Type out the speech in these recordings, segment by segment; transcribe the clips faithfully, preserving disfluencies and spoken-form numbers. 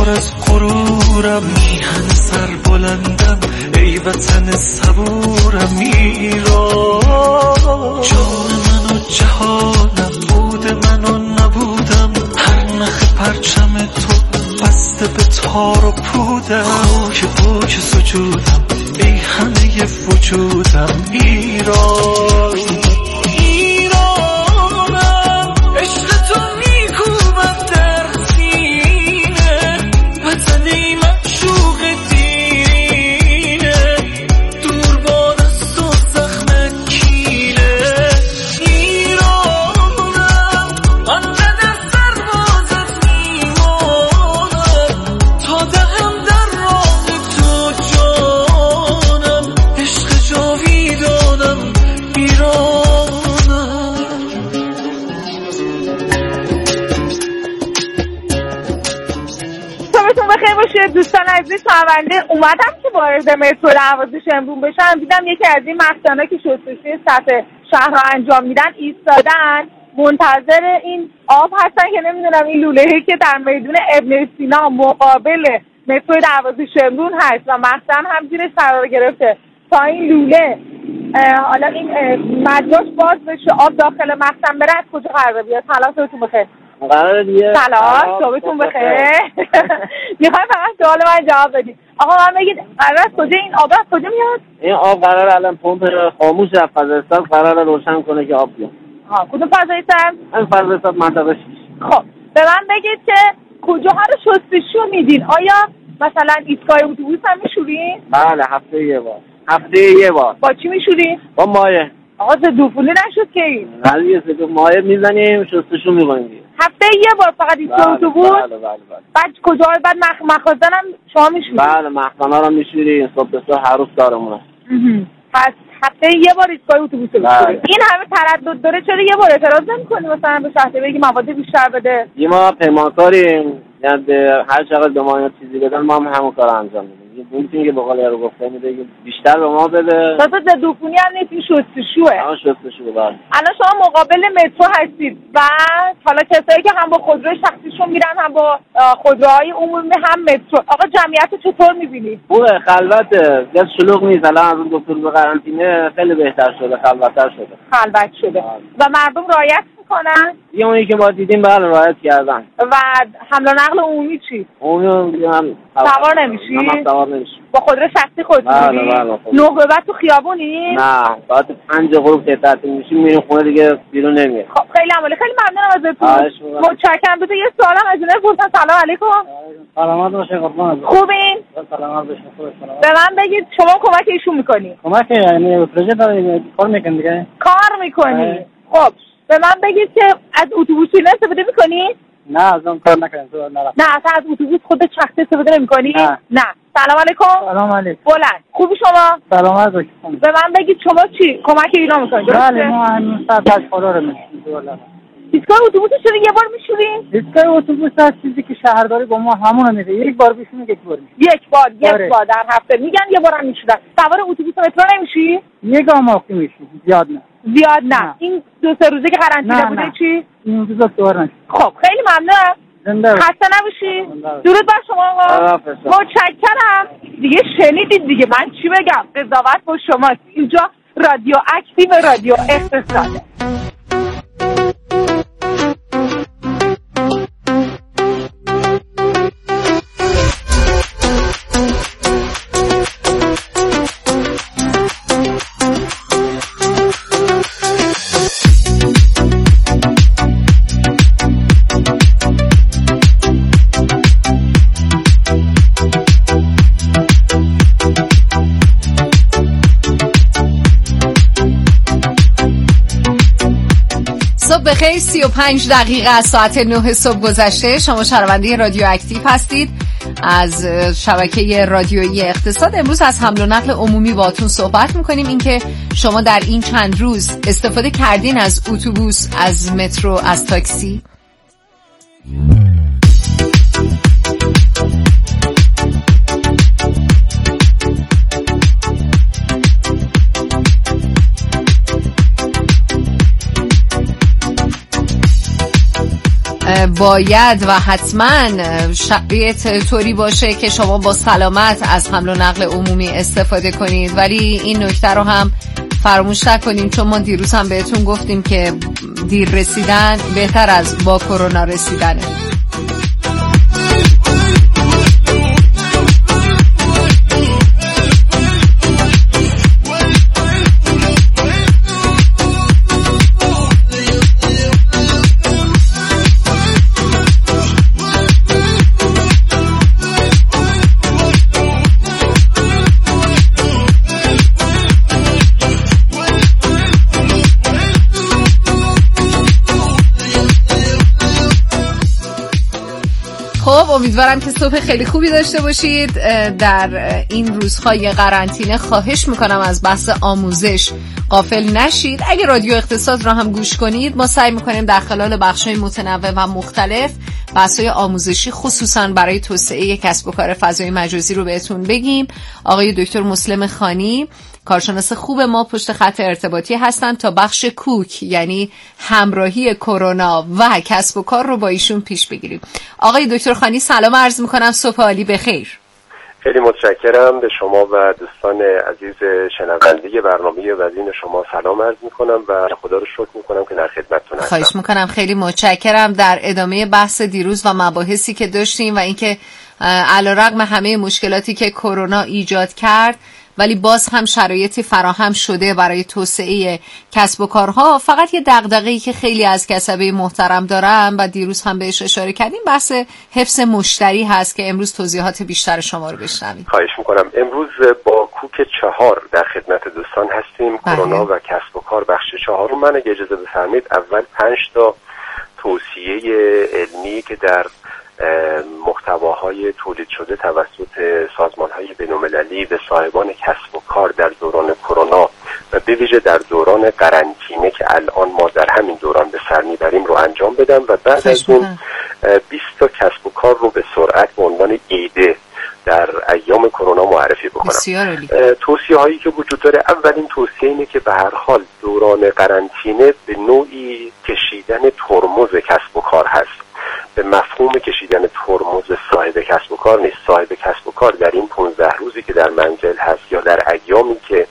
پر از غرورم، میهن سر بلندم ای وطن صبورم. ایران جان من و جهانم، بود من و نبودم، هر نخ پرچم تو بسته به تار و پودم. خاک پاک سجودم ای همه وجودم. ایران ایرانم، عشق تو میکوبم در سینه، وطنی معشوق دیرینه، دور باد است و زخم کینه. ایرانم آنقدر سربازت میمانم، تا دهم در راه تو جانم، عشق جاویدانم ایرانم. صبحتون بخیر باشه دوستان عزیز. شنونده اومدم که وارد مترو دروازه شمرون بشم، دیدم یکی از این مخزنا که شستشوی سطح شهر رو انجام میدن ایستادن منتظر این آب هستن که نمیدونم این لوله‌ای که در میدون ابن سینا مقابل مترو دروازه شمرون هست و مخزن هم زیرش قرار گرفته تا این لوله حالا این مجراش باز بشه آب داخل مخزن بره از کجا قرار بیاد. سلام، صبحتون بخیر. قراره دیگه. سلام، صبحتون بخیر. میخوام فقط سوال من جواب بدید. آقا من بگید قرار از کجا این آب از کجا میاد؟ این آب قراره الان پمپ خاموش از فضاستاد قراره روشن کنه که آب بیاد. ها کدوم فضاستاد؟ این فضاستاد منطقه شش. خب به من بگید که کجاها رو شستشو میدین؟ آیا مثلا ایستگاه اتوبوس هم میشورین؟ بله هفته یه بار. هفته یه بار. با چی میشورین؟ با مایع. آقا دوفولی نشد که این؟ ولی سه مایع میزنیم شستشو میکنیم. هفته یه بار فقط ایستگاه اتوبوس؟ بله بله بله. بعد کجا بعد مخ مخازن هم شما میشورین؟ بله مخزنا رو میشوریم صبح به صبح هر روز کارمونه. پس هفته یه بار ایستگاه اتوبوس رو میشورین. این همه تردد داره چرا یه بار اعتراض نمی‌کنی مثلا به شهر بگی مواد بیشتر بده؟ ما پیمانکاریم، یعنی هر چقدر به ما چیزی بدن ما هم همون کارو انجام میدیم. میگیم که به قول یارو گفته میده که بیشتر به ما بده. تازه ددوفونی هم نیست، این شستشوه. آها شستشو. بله. الان شما مقابل مترو هستید و حالا کسایی که هم با خودروی شخصیشون میرن هم با خودروهای عمومی هم مترو، آقا جمعیت چطور میبینی؟ خوبه، خلوته، زیاد شلوغ نیست. الان از اون دکتر به قرنطینه خیلی بهتر شده، خلوت‌تر شده. خلوت شده. آه. و مردم رعایت میکنن؟ یه اونی که ما دیدیم بله رعایت کردن. و حمل و نقل عمومی چی؟ عمومی هم سوار نمیشی؟ نه سوار نمیشی. با خودرو شخصی خودت میری؟ بله بله. نه به بعد تو خیابونی؟ نه، ساعت پنج غروب که تعطیل میشیم میریم خونه دیگه بیرون نمیاد. خب خیلی عمالی، خیلی ممنونم ازتون. متشکرم. بذار یه سوالم از اینه بپرسم. سلام علیکم. سلامت باشه قربان. خوبین؟ سلامت باشه. به من بگید شما کمک ایشون میکنی؟ کمک یعنی پروژه داره کار میکنه دیگه. کار میکنی. خب به من بگید که از اتوبوس اینا استفاده میکنی؟ نه از اون کار نکنم. تو نه نه اصلا از اتوبوس خودت شخصی استفاده نمیکنی؟ نه. نه. سلام علیکم. سلام علیکم. بلند. خوبی شما؟ سلامت باشه. به من بگید شما چی کمک اینا میکنید؟ بله ما همین ساعت از خدا رو میشیم. ایستگاه اتوبوس چرا یه بار میشورین؟ ایستگاه اتوبوس از چیزی که شهرداری با ما همون میده. یک بار بشینیم یک بار میشه. یک بار یک بار در هفته میگن یه بارم میشورن. سوار اتوبوس مترو نمیشی؟ یک ماه که میشی. زیاد نه. زیاد نه. نه. این دو سه روزه که قرنطینه بوده نه. چی؟ این روزا دور نشد. خب خیلی ممنونم. خسته نباشی. درود بر شما آقا. متشکرم. دیگه شنیدید دیگه من چی بگم؟ قضاوت با شماست. اینجا رادیو اکتیو رادیو اقتصاده. بخیر. سی و پنج دقیقه از ساعت نه صبح گذشته. شما شنونده رادیو اکتیو هستید از شبکه رادیویی اقتصاد. امروز از حمل و نقل عمومی باهاتون صحبت میکنیم، اینکه شما در این چند روز استفاده کردین از اتوبوس، از مترو، از تاکسی؟ باید و حتما شرایط طوری باشه که شما با سلامت از حمل و نقل عمومی استفاده کنید، ولی این نکته رو هم فراموش نکنیم، چون ما دیروز هم بهتون گفتیم که دیر رسیدن بهتر از با کرونا رسیدنه. خب امیدوارم که صبح خیلی خوبی داشته باشید. در این روزهای قرنطینه خواهش میکنم از بحث آموزش غافل نشید. اگه رادیو اقتصاد را هم گوش کنید، ما سعی میکنیم در خلال بخش‌های متنوع و مختلف بحث‌های آموزشی خصوصا برای توسعه کسب و کار فضای مجازی رو بهتون بگیم. آقای دکتر مسلم خانی کارشناس خوب ما پشت خط ارتباطی هستن تا بخش کوک، یعنی همراهی کرونا و کسب و کار رو با ایشون پیش بگیریم. آقای دکتر خانی سلام عرض میکنم، صبح عالی بخیر. خیلی متشکرم، به شما و دوستان عزیز شنونده برنامه وزین شما سلام عرض میکنم و خدا رو شکر میکنم که در خدمتتون هستم. خواهش میکنم، خیلی متشکرم. در ادامه بحث دیروز و مباحثی که داشتیم و اینکه علیرغم همه مشکلاتی که کرونا ایجاد کرد ولی باز هم شرایطی فراهم شده برای توسعه کسب و کارها، فقط یه دغدغه‌ای که خیلی از کسبه محترم دارن و دیروز هم بهش اشاره کردیم بحث حفظ مشتری هست که امروز توضیحات بیشتر شما رو بشنویم. خواهش میکنم. امروز با کوک چهار در خدمت دوستان هستیم. کرونا و کسب و کار بخش چهارم. من اگه اجازه بفرمایید اول پنج تا توصیه علمی که در محتواهای تولید شده توسط سازمان‌های بین‌المللی به صاحبان کسب و کار در دوران کرونا و به ویژه در دوران قرنطینه که الان ما در همین دوران به سر میبریم رو انجام بدم و بعد از اون بیست تا کسب و کار رو به سرعت به عنوان ایده در ایام کرونا معرفی بکنم. توصیه هایی که وجود داره، اولین توصیه اینه که به هر حال دوران قرنطینه به نوعی کشیدن ترمز کسب و کار هست. به مفهوم کشیدن ترمز صاحب کسب و کار نیست. صاحب کسب و کار در این پانزده روزی که در منزل هست یا در ایامی که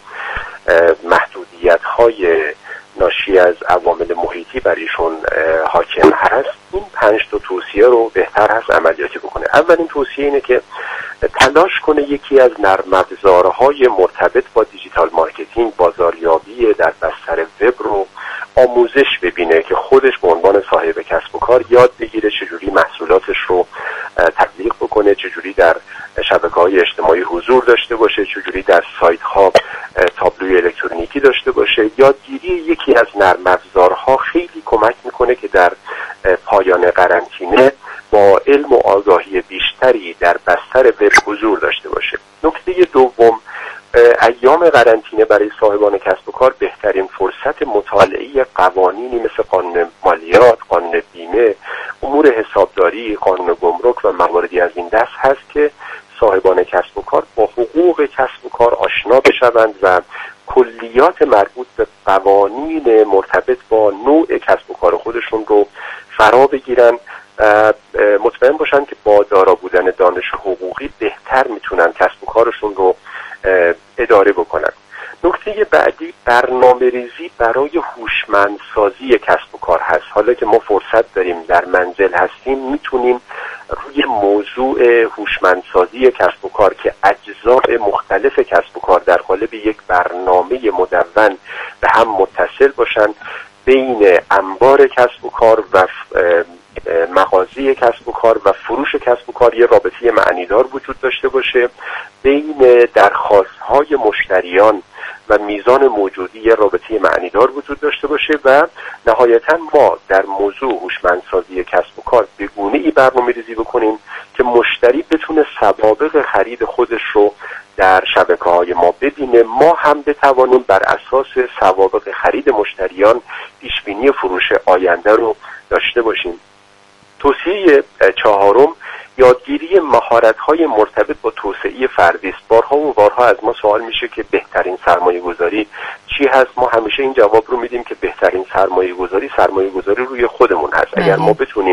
محدودیت های ناشی از عوامل محیطی بر ایشون حاکم هست، این پنج تا توصیه رو بهتر هست عملیاتی بکنه. اولین توصیه اینه که تلاش کنه یکی از نرم افزارهای مرتبط با دیجیتال مارکتینگ، بازاریابی در بستر وب رو آموزش ببینه که خودش به عنوان صاحب کسب و کار یاد بگیره چجوری محصولاتش رو تبلیغ بکنه، چجوری در شبکه‌های اجتماعی حضور داشته باشه، چجوری در سایت‌ها تابلوی الکترونیکی داشته باشه. یادگیری یکی از نرم افزارها خیلی کمک میکنه که در پایان قرنطینه با علم و آگاهی بیشتری در بستر وب حضور داشته باشه. نکته دوم، ایام قرنطینه برای صاحبان کسب و کار بهترین فرصت مطالعه قوانینی مثل قانون مالیات، قانون بیمه، امور حسابداری، قانون گمرک و مواردی از این دست هست که صاحبان کسب و کار با حقوق کسب و کار آشنا بشوند و کلیات مربوط به قوانین مرتبط با نوع کسب و کار خودشون رو فرا بگیرن. مطمئن باشن که با دارا بودن دانش حقوقی بهتر میتونن کسب و کارشون رو اداره بکنن. نکته بعدی برنامه ریزی برای هوشمندسازی کسب و کار هست. حالا که ما فرصت داریم در منزل هستیم، میتونیم روی موضوع هوشمندسازی کسب و کار که اجزای مختلف کسب و کار در قالب یک برنامه مدون به هم متصل باشن، بین انبار کسب و کار و مغازه کسب و کار و فروش کسب و کار یه رابطه معنیدار وجود داشته باشه، بین درخواست‌های مشتریان و میزان موجودی یه رابطه معنیدار وجود داشته باشه و نهایتاً ما در موضوع هوشمندسازی کسب و کار به گونه‌ای برنامه‌ریزی بکنیم که مشتری بتونه سوابق خرید خودش رو در شبکه‌های ما ببینه، ما هم بتوانیم بر اساس سوابق خرید مشتریان پیشبینی فروش آینده رو داشته باشیم. توصیه چهارم، یادگیری مهارت‌های مرتبط با توسعه فردی است. بارها و بارها از ما سوال میشه که بهترین سرمایه‌گذاری چی هست؟ ما همیشه این جواب رو میدیم که بهترین سرمایه‌گذاری سرمایه‌گذاری روی خودمون هست. اگر ما بتونیم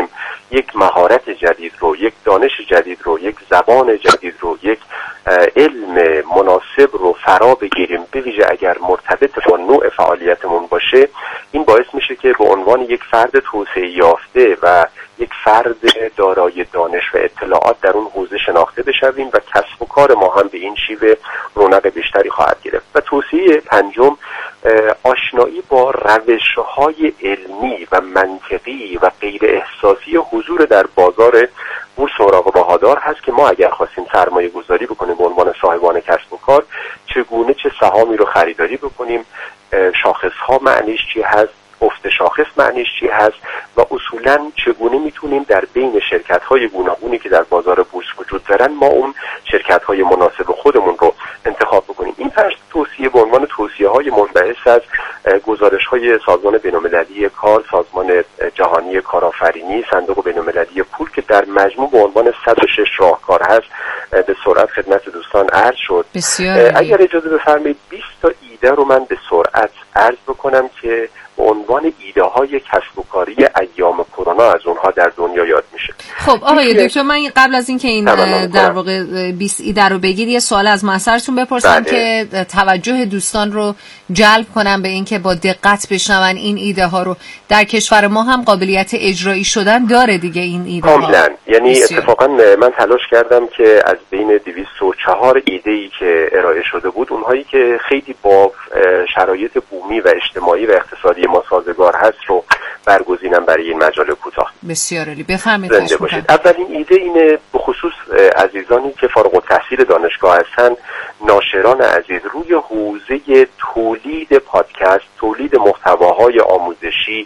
یک مهارت جدید رو، یک دانش جدید رو، یک زبان جدید رو، یک علم مناسب رو فرا بگیریم، به ویژه اگر مرتبط با نوع فعالیتمون باشه، این باعث میشه که به عنوان یک فرد توسعه یافته و یک فرد دارای دانش و اطلاعات در اون حوزه شناخته بشویم و کسب و کار ما هم به این شیوه رونق بیشتری خواهد گرفت. و توصیه پنجم، آشنایی با روش‌های علمی و منطقی و غیر احساسی حضور در بازار بورس اوراق بهادار هست که ما اگر خواستیم سرمایه گذاری بکنیم به عنوان صاحبان کسب و کار، چگونه چه سهامی رو خریداری بکنیم، شاخص‌ها معنیش چی هست، افت شاخص معنیش چی هست و اصولاً چگونه میتونیم در بین شرکت‌های گوناگونی که در بازار بورس وجود دارن ما اون شرکت‌های مناسب خودمون رو انتخاب بکنیم. این پنج توصیه به عنوان توصیه‌های منبعث از گزارش‌های سازمان بین‌المللی کار، سازمان جهانی کارآفرینی، صندوق بین‌المللی پول که در مجموع به عنوان صد و شش راهکار هست به سرعت خدمت دوستان عرض شد. اگر اجازه بفرمایید بیست تا ایده رو من به سرعت عرض بکنم که به عنوان ایده های کسب و کاری ایام کرونا از اونها در دنیا یاد میشه. خب آقای دکتر، من قبل از اینکه این, این در واقع بیست ایده رو بگید یه سوال از محضرتون بپرسم بله. که توجه دوستان رو جلب کنم به اینکه با دقت بشنون این ایده ها رو. در کشور ما هم قابلیت اجرایی شدن داره دیگه این ایده ها؟ کاملا. یعنی بسیار. اتفاقا من تلاش کردم که از بین دویست و چهار ایده ای که ارائه شده بود، اونهایی که خیلی با شرایط بومی و اجتماعی و اقتصادی ما سازگار هست رو برگزینم برای این مجال کوتاه. بسیار عالی، بفرمایید. اولین ایده اینه به خصوص عزیزانی که فارغ التحصیل دانشگاه هستن، ناشران عزیز، روی حوزه تولید پادکست، تولید محتواهای آموزشی،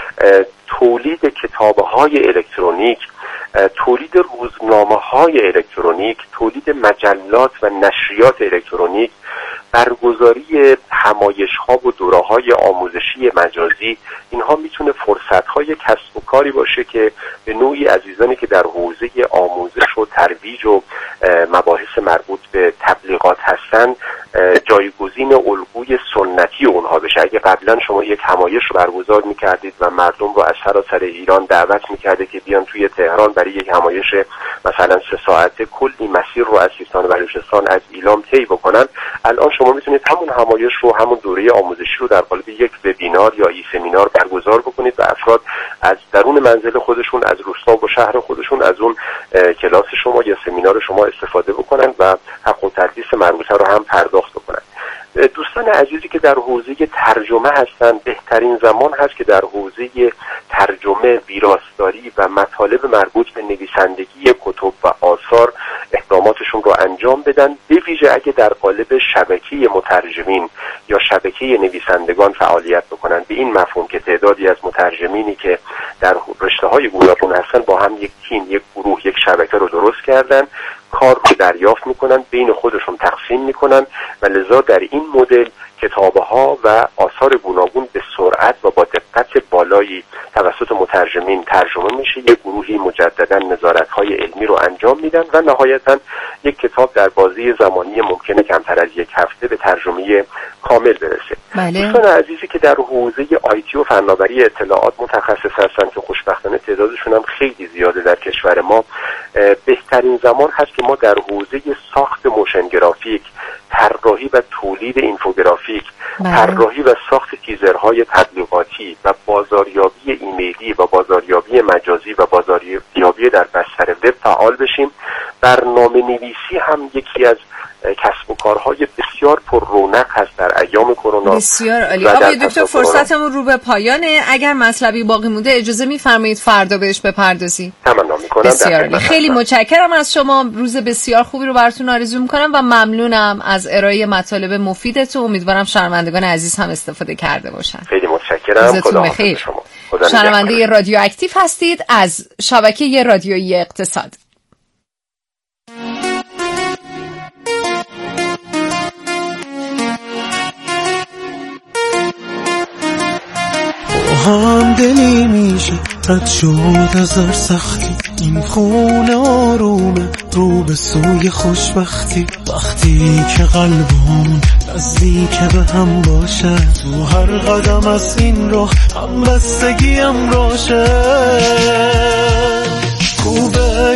تولید کتاب‌های الکترونیک، تولید روزنامه‌های الکترونیک، تولید مجلات و نشریات الکترونیک، برگزاری همایش‌ها و دوره‌های آموزشی مجازی، اینها میتونه فرصت‌های کسب و کاری باشه که به نوعی عزیزانی که در حوزه آموزش و ترویج و مباحث مربوط به تبلیغات هستن جایگزین الگوی سنتی اونها بشه. اگه قبلا شما یک همایش رو برگزار می‌کردید و مردم رو از سراسر ایران دعوت می‌کردید که بیان توی تهران برای یک همایش مثلا سه ساعته کلی مسیر رو از سیستان و بلوچستان از ایلام طی بکنن، الان شما میتونید همون همایش رو، همون دوره آموزشی رو در قالب یک وبینار یا ای سمینار برگزار بکنید و افراد از درون منزل خودشون، از روستا و شهر خودشون از اون کلاس شما یا سمینار شما استفاده بکنن و حق و تدریس مربوطه رو هم پرداخت بکنن. دوستان عزیزی که در حوزه ترجمه هستن، بهترین زمان هست که در حوزه ترجمه، ویراستاری و مطالب مربوط به نویسندگی کتب و آثار اقداماتشون رو انجام بدن، به ویژه اگه در قالب شبکه مترجمین یا شبکه نویسندگان فعالیت بکنن. به این مفهوم که تعدادی از مترجمینی که در رشته‌های گوناگون هستن با هم یک تیم، یک گروه، یک شبکه رو درست کردن، کار رو دریافت میکنن، بین خودشون تقسیم میکنن و لذا در این مدل کتاب‌ها و آثار گوناگون به سرعت و با دقت بالایی توسط مترجمین ترجمه میشه. یک گروهی مجددا نظارت‌های علمی رو انجام میدن و نهایتاً یک کتاب در بازی زمانی ممکنه کمتر از یک هفته به ترجمه کامل برسه. بله. دوستان عزیزی که در حوزه آیتی و فناوری اطلاعات متخصص هستن که خوشبختانه تعدادشون هم خیلی زیاده در کشور ما، بهترین زمان هست که ما در حوزه ساخت موشن گرافیک، طراحی و تولید اینفوگرافیک، طراحی و ساخت تیزرهای تبلیغاتی و بازاریابی ایمیلی و بازاریابی مجازی و بازاریابی در بستر وب فعال بشیم. برنامه نویسی هم یکی از کسب و کارهای بسیار پر رونق هست در ایام کرونا. بسیار عالی. آقای دکتر فرصتمون رو به پایانه، اگر مطلبی باقی مونده اجازه می‌فرمایید فردا بهش بپردازیم. تمنا می‌کنم. بسیار عالی. خیلی متشکرم از شما. روز بسیار خوبی رو براتون آرزو می‌کنم و ممنونم از ارائه مطالب مفیدتون. امیدوارم شنوندگان عزیز هم استفاده کرده باشن. خیلی متشکرم. خدا بخیر. شما. شنونده رادیو اکتیو هستید از شبکه رادیویی اقتصاد. هم دلی میشه رد شد از هر سختی، این خونه آرومه رو به سوی خوشبختی، وقتی که قلبون نزدیک به هم باشه، تو هر قدم از این راه هم بستگی هم راشه.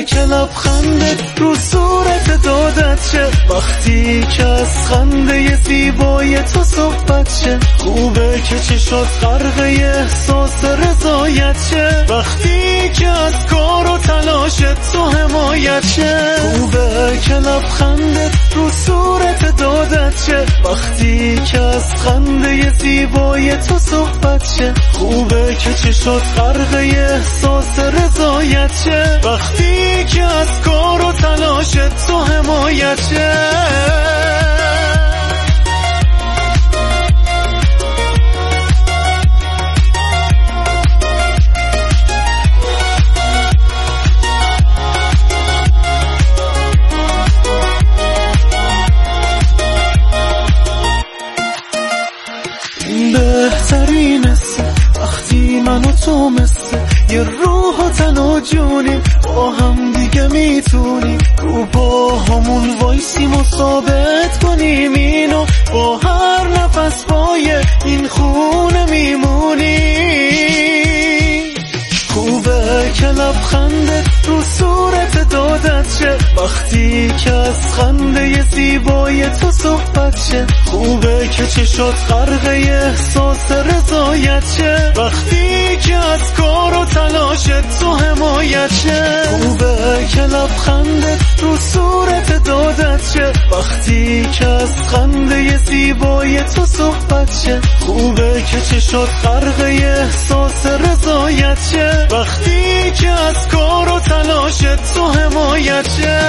که لبخندت رو صورت دادت شه، وقتی که از خنده زیبای تو صحبت شه. خوبه که چشات غرق احساس رضایت شه، وقتی که از کار و تلاشت تو حمایت شه. خوبه که لبخندت رو صورت دادت شه، وقتی که از خنده زیبای تو صحبت شه. خوبه که چشات غرق احساس رضایت شه، وقتی که از کار و تلاشت تو حمایت شه. بهترین وقتی من و تو مثل یه روح و تن و جونیم، با هم دیگه میتونیم رو با همون وایسیم و ثابت کنیم اینو، با هر نفس پای این خونه میمونیم. خوبه که لبخندت رو صورت دادت شه، وقتی که از خنده زیبای تو صحبت شه. خوبه که چشات غرق احساس رضایت شه، وقتی که از کار و تلاشت تو حمایت شه. خوبه که لبخندت رو صورت دادت شه، وقتی که از خنده زیبای تو صحبت شه. خوبه که چشات غرق احساس رضایت شه، وقتی که از کار و تلاشت تو حمایت شه.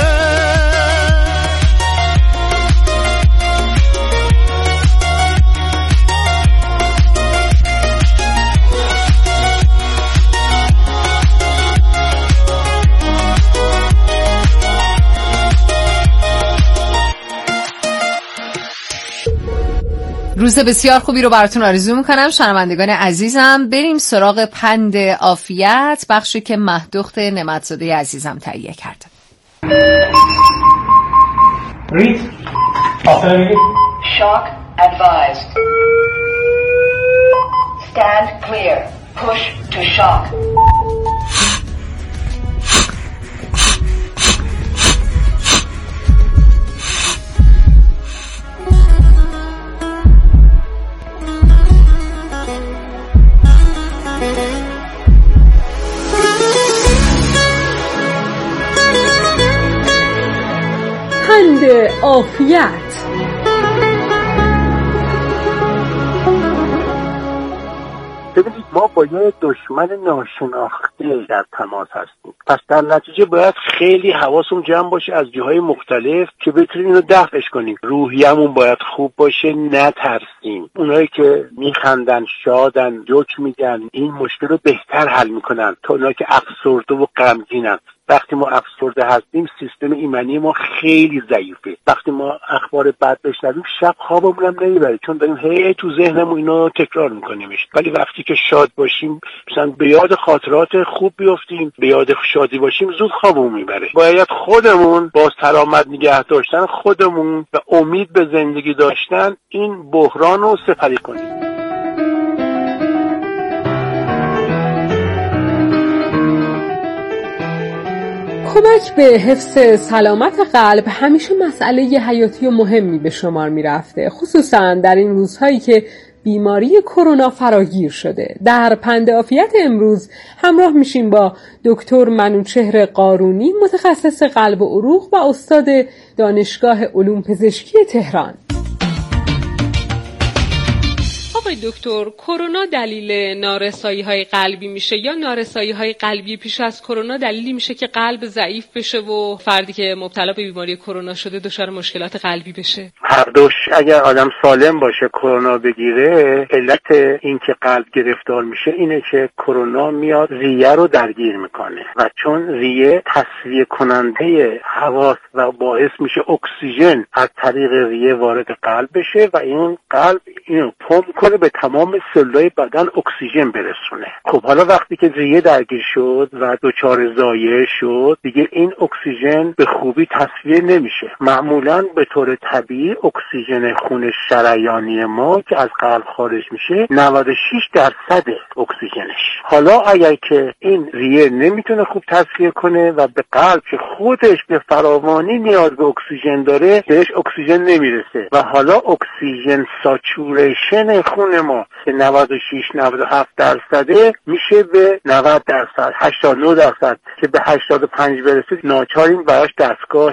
روز بسیار خوبی رو براتون آرزو میکنم شنوندگان عزیزم. بریم سراغ پند عافیت، بخشی که مهدخت نعمتزاده عزیزم تهیه کرده. Read. Authority. Shock advised. Stand clear. Push to shock. پند عافیت. ببینید ما با یه دشمن ناشناخته در تماس هستیم، پس در نتیجه باید خیلی حواسمون جمع باشه از جاهای مختلف که بتونیم اینو دفعش کنیم. روحیه‌مون باید خوب باشه، نترسیم. اونایی که میخندن، شادن، جوک میگن، این مشکل رو بهتر حل میکنن تا اونایی که افسرده و غمگینن. وقتی ما افسرده هستیم سیستم ایمنی ما خیلی ضعیفه. وقتی ما اخبار بد بشنویم شب خوابمون هم نمیبره، چون داریم هی تو ذهنمون اینو تکرار میکنیمش. ولی وقتی که شاد باشیم، مثلا به یاد خاطرات خوب بیافتیم، به یاد شادی باشیم، زود خوابمون میبره. باید خودمون باز سلامت نگه داشتن خودمون و امید به زندگی داشتن این بحران رو سپری کنیم. کمک به حفظ سلامت قلب همیشه مسئله حیاتی و مهمی به شمار می رفته، خصوصا در این روزهایی که بیماری کرونا فراگیر شده. در پند عافیت امروز همراه میشیم با دکتر منوچهر قارونی، متخصص قلب و عروق و استاد دانشگاه علوم پزشکی تهران. آقای دکتر، کرونا دلیل نارسایی‌های قلبی میشه یا نارسایی‌های قلبی پیش از کرونا دلیلی میشه که قلب ضعیف بشه و فردی که مبتلا به بیماری کرونا شده دچار مشکلات قلبی بشه؟ هر دوش. اگر آدم سالم باشه کرونا بگیره، علت این که قلب گرفتار میشه اینه که کرونا میاد ریه رو درگیر میکنه و چون ریه تصفیه کننده هواست و باعث میشه اکسیژن از طریق ریه وارد قلب بشه و این قلب اینو پمپ کنه به به تمام سلولای بدن اکسیژن برسونه. خب حالا وقتی که ریه درگیر شد و دچار ضایعه شد، دیگه این اکسیژن به خوبی تصفیه نمیشه. معمولاً به طور طبیعی اکسیژن خون شریانی ما که از قلب خارج میشه نود و شش درصد اکسیژنش. حالا اگر که این ریه نمیتونه خوب تصفیه کنه و به قلب که خودش به فراوانی نیاز به اکسیژن داره بهش اکسیژن نمیرسه و حالا اکسیژن ساتوریشن خون ما که نود و شش نود و هفت درصده میشه به نود درصد، هشتاد و نه درصد که به هشتاد و پنج برسه ناچاریم براش دستگاه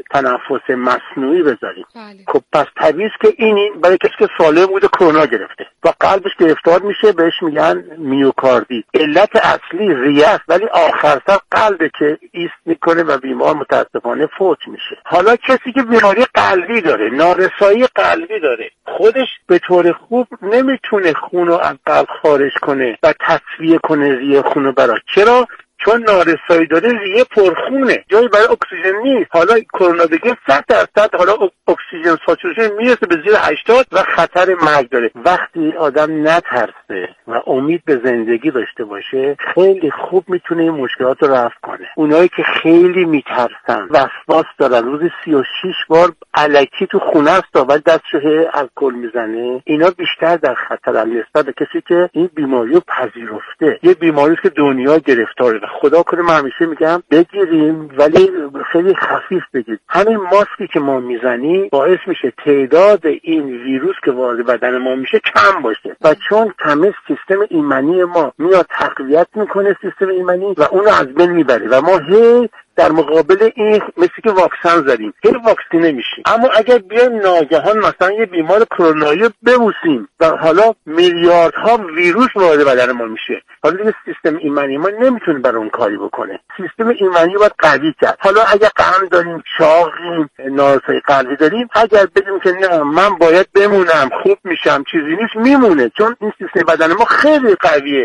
تنفس مصنوعی بذاریم. خب پس طبیعیه که این برای کسی که سالم بوده کرونا گرفته و قلبش گرفتار میشه بهش میگن میوکاردی. علت اصلی ریه است ولی آخر سر قلبه که ایست میکنه و بیمار متاسفانه فوت میشه. حالا کسی که بیماری قلبی داره، نارسایی قلبی داره، خودش به طور خوب نمیتونه خونو از قلب خارج کنه و تصفیه کنه ریه خونو براش. چرا؟ چون نارسایی داره، ریه پرخونه، جایی برای اکسیژن نیست. حالا کرونا دیگه صد درصد حالا اکسیژن ساتوریشن میرسه به زیر هشتاد و خطر مرگ داره. وقتی آدم نترسه و امید به زندگی داشته باشه خیلی خوب میتونه این مشکلات رو رفع کنه. اونایی که خیلی میترسن، وسواس دارن، روزی سی و شش بار الکی تو خونه است ولی دستش الکل میزنه، اینا بیشتر در خطر نسبت به کسی که این بیماری رو پذیرفته. یه بیماری که دنیا گرفتاره. خدا کنه من همیشه میگم بگیریم ولی خیلی خفیف بگیریم. همین ماسکی که ما میزنیم باعث میشه تعداد این ویروس که وارد بدن ما میشه کم باشه و چون کمه سیستم ایمنی ما میاد تقویت میکنه سیستم ایمنی و اونو از بین میبره و ما هی در مقابل این مثل که واکسن زدیم هی واکسینه میشیم. اما اگر بیایم ناگهان مثلا یه بیمار کرونایی ببوسیم و حالا میلیاردها ویروس وارد بدن ما میشه، حالا دیگه سیستم ایمنی ما نمیتونه برای اون کاری بکنه. سیستم ایمنی باید قوی کرد. حالا اگر غم داریم، چاقیم، نارسایی قلبی داریم، اگر بگیم که نه من باید بمونم خوب میشم، چیزی نیست، میمونه، چون این سیستم بدن ما خیلی قویه.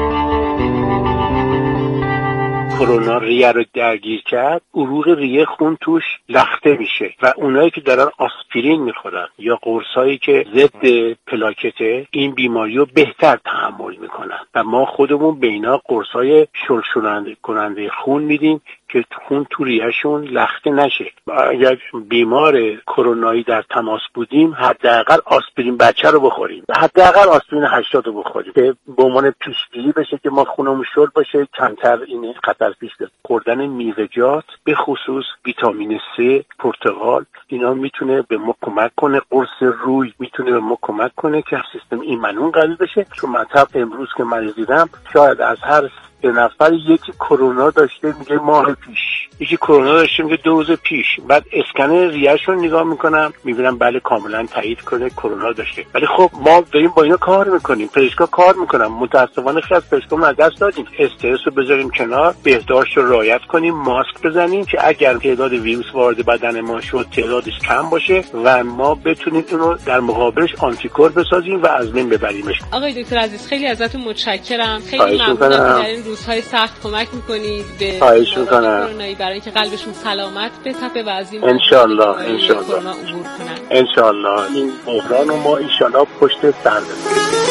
کرونا ریه رو درگیر کرد، عروق ریه خون توش لخته میشه و اونایی که دارن آسپرین میخورن یا قرصایی که ضد پلاکته این بیماری رو بهتر تحمل میکنن و ما خودمون به اینا قرصای شلشلنده کننده خون میدیم که خون تو ریهشون لخته نشه. اگر بیمار کرونایی در تماس بودیم حداقل آسپرین بچه رو بخوریم، حداقل آسپرین هشتاد رو بخوریم که به عنوان پیشگیری بشه که ما خونمون شل باشه، کمتر این خطر پیش بیاد. خوردن میوه‌جات به خصوص ویتامین C، پرتقال، اینا میتونه به ما کمک کنه. قرص روی میتونه به ما کمک کنه که سیستم ایمنون قوی بشه. چون مطلب امروز که من دیدم شاید از هر یه نفر یکی کرونا داشته میگه ماه پیش، یکی کرونا داشته میگه دو روز پیش، بعد اسکن ریه‌ش رو نگاه میکنم میبینم بله کاملا تایید کنه کرونا داشته. ولی خب ما داریم با اینا کار میکنیم، پزشکا کار میکنن، متاسفانه خیلی از پزشکا از دست دادیم. استرس رو بذاریم کنار، بهداشت رو رعایت کنیم، ماسک بزنیم که اگر تعداد ویروس وارد بدن ما شد تعدادش کم باشه و ما بتونیم اونو در مقابلش آنتیکور بسازیم و از بین ببریمش. آقای دکتر عزیز خیلی ازتون متشکرم، خیلی ممنونم. روزهای سخت کمک میکنید به کرونایی برای اینکه قلبشون سلامت بتپه و از این انشالله انشالله کرونا عبور کنن. انشالله این بحران رو ما انشالله پشت سر بذاریم.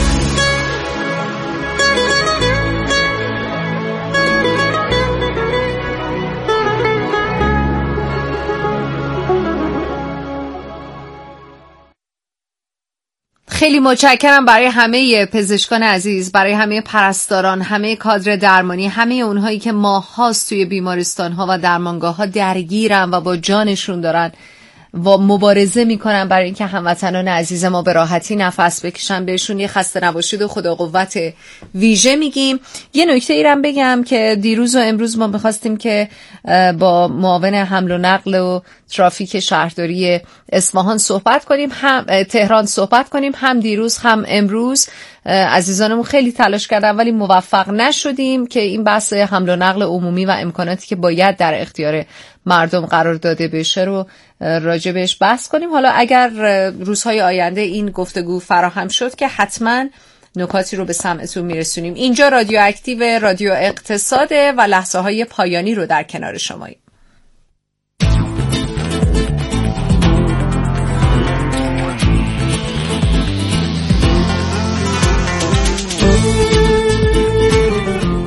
خیلی متشکرم برای همه پزشکان عزیز، برای همه پرستاران، همه کادر درمانی، همه اونهایی که ماه‌هاست توی بیمارستان‌ها و درمانگاه‌ها درگیرن و با جانشون دارن و مبارزه میکنن برای اینکه هموطنان عزیز ما به راحتی نفس بکشن. بهشون یه خسته نباشید و خدا قوت ویژه میگیم. یه نکته ایرم بگم که دیروز و امروز ما میخواستیم که با معاون حمل و نقل و ترافیک شهرداری اصفهان صحبت کنیم، هم تهران صحبت کنیم، هم دیروز هم امروز. عزیزانمون خیلی تلاش کردن ولی موفق نشدیم که این بحث حمل و نقل عمومی و امکاناتی که باید در اختیار مردم قرار داده بشه رو راجع بهش بحث کنیم. حالا اگر روزهای آینده این گفتگو فراهم شد که حتما نکاتی رو به سمعتون میرسونیم. اینجا رادیو اکتیو، رادیو اقتصاده و لحظه های پایانی رو در کنار شماییم.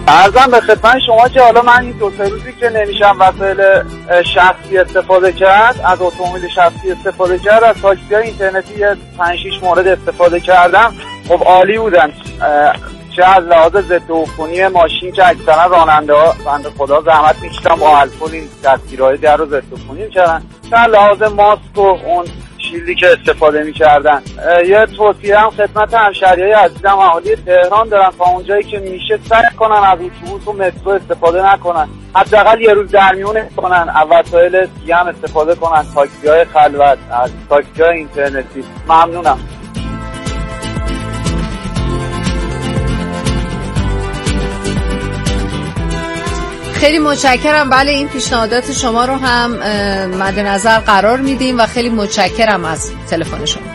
عرضم به خدمت شما که حالا من این دو سه روزی که نمیشم وسایل شخصی استفاده کرد، از اتومبیل شخصی استفاده کرد، از تاکسی های اینترنتی یه پنج شش مورد استفاده کردم. خب عالی بودن، چه از لحاظ ضد عفونی ماشین که اکثرا راننده ها بنده خدا زحمت میکشن با الکل این دستگیرهای در رو ضد عفونی میکردن، چه از لحاظ ماسک و اون شیلدی که استفاده میکردن. یه توصیه هم خدمت همشهریای عزیزم اهالی تهران دارم تا اونجایی که میشه سعی کنن از اتوبوس و مترو استفاده نکنن، حداقل یه روز در میون کنن، از وسایل دیگه هم استفاده کنن، تاکسی‌های خلوت، از تاکسی‌های اینترنتی. ممنونم. خیلی متشکرم. بله این پیشنهادات شما رو هم مد نظر قرار میدیم و خیلی متشکرم از تلفن شما.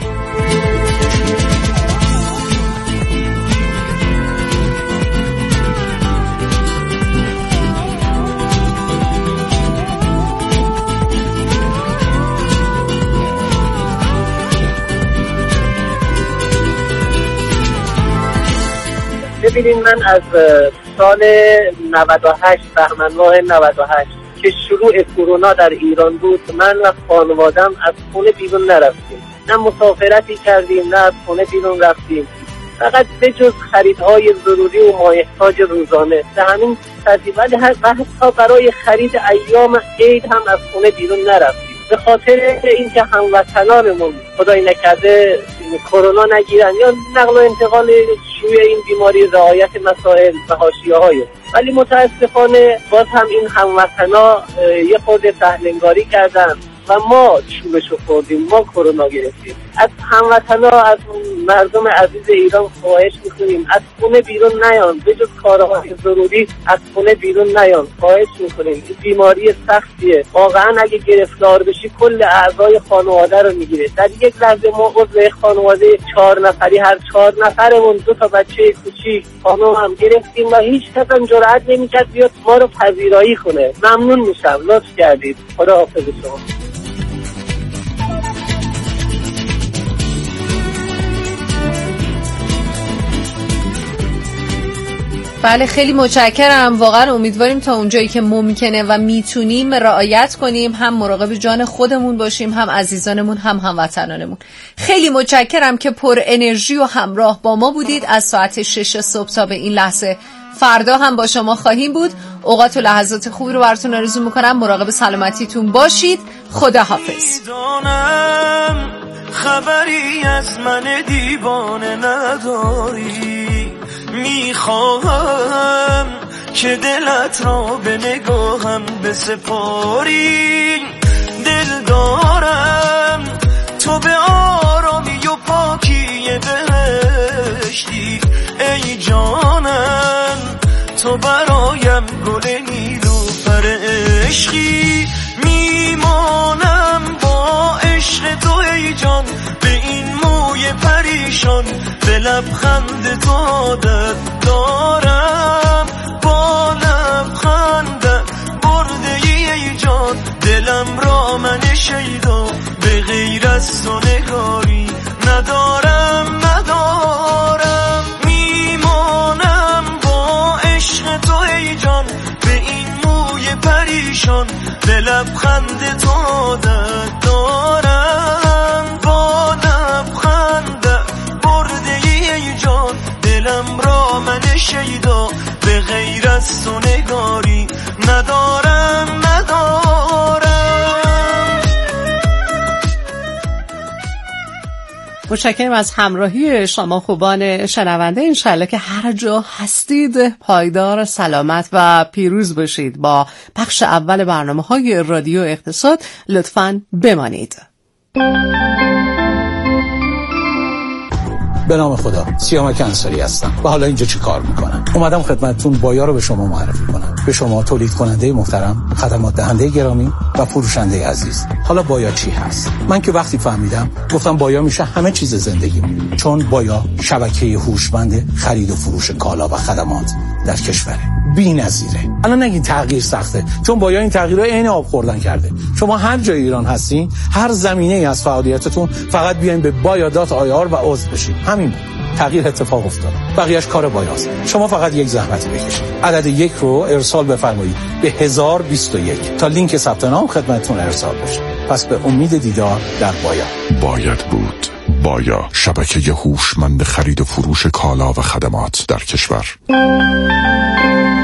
ببینید من از سال نود و هشت بهمن ماه نود و هشت که شروع کرونا در ایران بود، من و خانوادم از خونه بیرون نرفتیم، نه مسافرتی کردیم نه از خونه بیرون رفتیم، فقط به جز خریدهای ضروری و مایحتاج روزانه. به همین ترتیب ولی حتی برای خرید ایام عید هم از خونه بیرون نرفتیم، به خاطر اینکه هموطنانمون خدای نکرده کرونا نگیرن یا نقل و انتقال شیوع این بیماری رعایت مسائل و حاشیه‌های. ولی متاسفانه باز هم این هموطنا یه خورده سهل‌انگاری کردن و ما چوبشو خوردیم، ما کرونا گرفتیم. از هموطنا، از مردم عزیز ایران خواهش میکنیم از خونه بیرون نیان، به جز کارهای ضروری از خونه بیرون نیان. خواهش میکنیم، این بیماری سختیه، واقعا اگه گرفتار بشی کل اعضای خانواده رو میگیره. در یک لحظه ما عضو خانواده چهار نفری، هر چهار نفرمون دو تا بچه کوچیک خانم هم گرفتیم و هیچ کس هم جرئت نمیکرد بیاد ما رو پذیرایی کنه. ممنون میشم، لطف کردید. خدا حافظ شما. بله خیلی متشکرم. واقعا امیدواریم تا اونجایی که ممکنه و میتونیم رعایت کنیم، هم مراقب جان خودمون باشیم، هم عزیزانمون، هم هموطنانمون. خیلی متشکرم که پر انرژی و همراه با ما بودید از ساعت شش صبح تا به این لحظه. فردا هم با شما خواهیم بود. اوقات و لحظات خوبی رو براتون آرزو میکنم. مراقب سلامتیتون باشید. خدا حافظ. خبری از من دیوانه نداری، میخواهم که دلت را به نگاهم بسپاری. دل دارم تو به آرامی و پاکی بهشتی، ای جانم تو برایم گل نیلوفر عشقی. میمانم با عشق تو ای جان به این موی پریشان، به لبخند تو عادت دارم، با لبخندت برده ای جان دلم را. من شیدا به غیر از تو نگاری ندارم ندارم. میمانم با عشق تو ای جان به این موی پریشان، به لبخند تو عادت دارم، با لبخندت برده ای جان دلم را. من شیدا به غیر از تو نگاری ندارم ندارم. متشکرم از همراهی شما خوبان شنونده. انشالله که هر جا هستید پایدار، سلامت و پیروز باشید. با بخش اول برنامه‌های رادیو اقتصاد لطفاً بمانید. به نام خدا، سیامک انصاری هستم و حالا اینجا چی کار میکنم؟ اومدم خدمتتون بایا رو به شما معرفی کنم، به شما تولید کننده محترم، خدمات دهنده گرامی و فروشنده عزیز. حالا بایا چی هست؟ من که وقتی فهمیدم گفتم بایا میشه همه چیز زندگیم، چون بایا شبکه هوشمند خرید و فروش کالا و خدمات در کشوره، بی‌نظیره. الان نگین تغییر سخته، چون بایا این تغییرها عین آب خوردن کرده. شما هر جای ایران هستین، هر زمینه‌ای از فعالیتتون، فقط بیاین به بایا دات آی آر و عضو بشین. همین تغییر اتفاق افتاد. بقیه‌اش کار بایاست. شما فقط یک زحمت بکشید. عدد یک رو ارسال بفرمایید به هزار و بیست و یک تا لینک ثبت نام خدمتتون ارسال بشه. پس به امید دیدار در بایا. باید بود. بایا، شبکه هوشمند خرید و فروش کالا و خدمات در کشور.